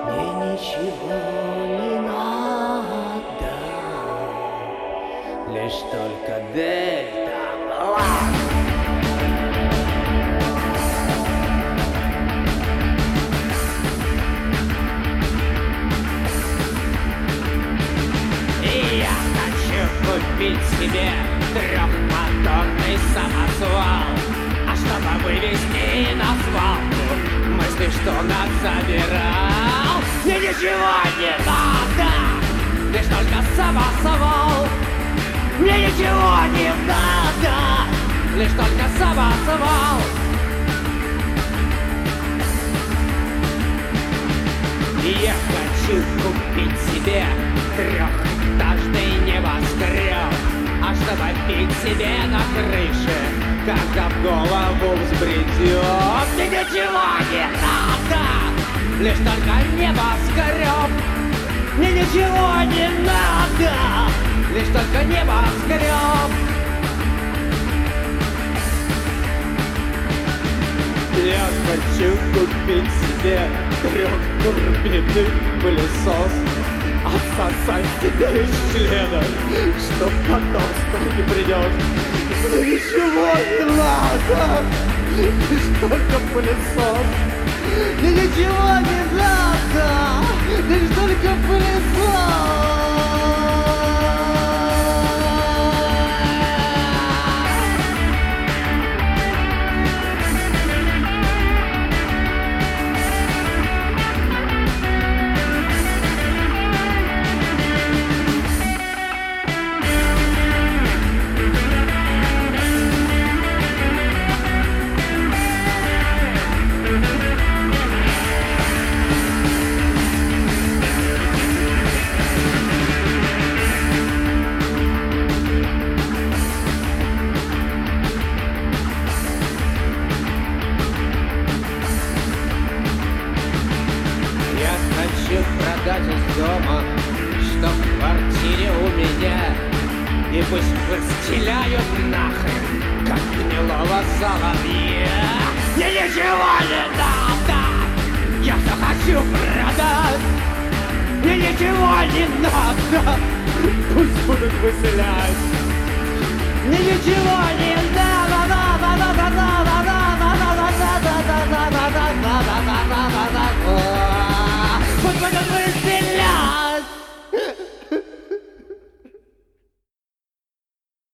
Мне ничего не надо, лишь только дельта. Купить себе трехмоторный самосвал, а чтобы вывести на свалку мысли, что нас забирал. Мне ничего не надо, лишь только самосвал. Мне ничего не надо, лишь только самосвал. Я хочу купить себе трехэтажный небоскреб, а чтобы пить себе на крыше, когда в голову взбредет. Мне ничего не надо, лишь только небоскреб. Мне ничего не надо, лишь только небоскреб. Я хочу купить себе трехтурбинный пылесос, отсосать тебе из члена, чтоб потом не придет. Мне ничего не надо, лишь только пылесос. Мне ничего не надо, лишь только пылесос. Продать из дома, что в квартире у меня, и пусть расстеляют нахрен, как гнилого соловья. Мне ничего не надо, я все хочу продать. Мне ничего не надо, пусть будут выселять. Мне ничего не